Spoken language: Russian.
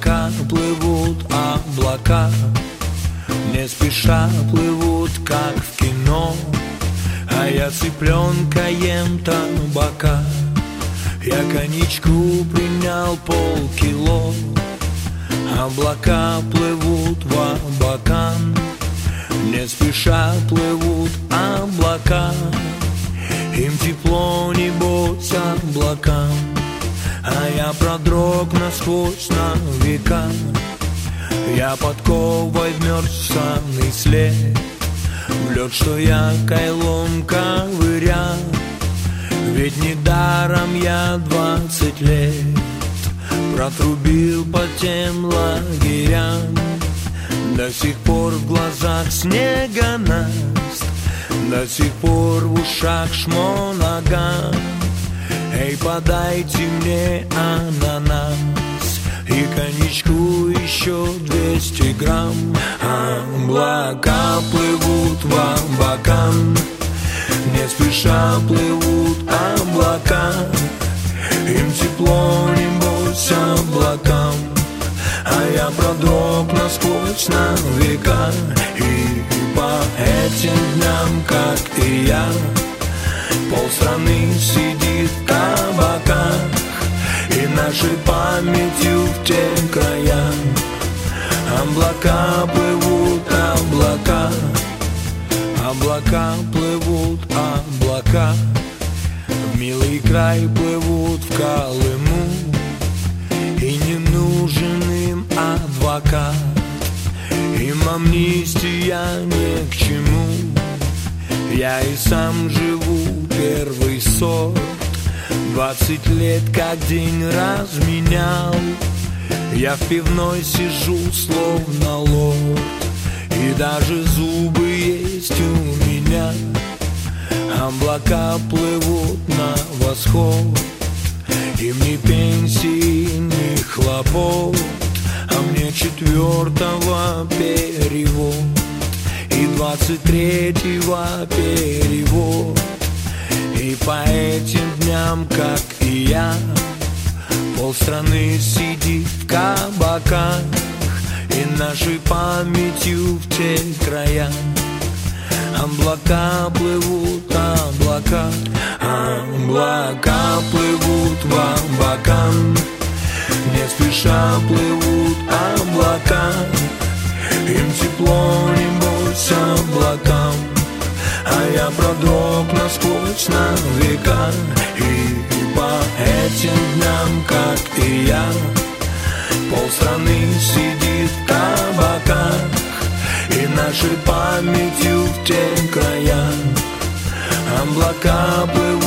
Облака плывут, облака не спеша плывут, как в кино. А я цыпленка ем табака. Я коньячку принял полкило. Облака плывут в Абакан, не спеша плывут облака. Им тепло, небось, облакам, а я продрог насквозь на века. Я подковой вмерзанный след в лед, что я кайлом ковырял. Ведь недаром я 20 лет протрубил по тем лагерям. До сих пор в глазах снегонаст, до сих пор в ушах шмонаган. Эй, подайте мне ананас и коньячку еще 200 грамм. Облака плывут в Абакан, не спеша плывут облака. Им тепло, небось, облакам, а я продрог насквозь на века. И по этим дням, как и я, полстраны сидит в кабаках, и нашей памятью в те края облака плывут, облака. Облака плывут, облака в милый край плывут в Колыму. И не нужен им адвокат, им амнистия ни к чему. Я и сам живу первый сорт, 20 лет как день разменял. Я в пивной сижу словно лорд, и даже зубы есть у меня. Облака плывут на восход, им ни пенсии, ни хлопот, а мне 4-го перевод и 23-го перевод. И по этим дням, как и я, полстраны сидит в кабаках, и нашей памятью в те края облака плывут, облака. Облака плывут в Абакан, не спеша плывут облака. Им тепло, небось, облакам, а я продрог насквозь на века. И по этим дням, как и я, полстраны сидит в кабаках, и нашей памятью в те края облака плывут.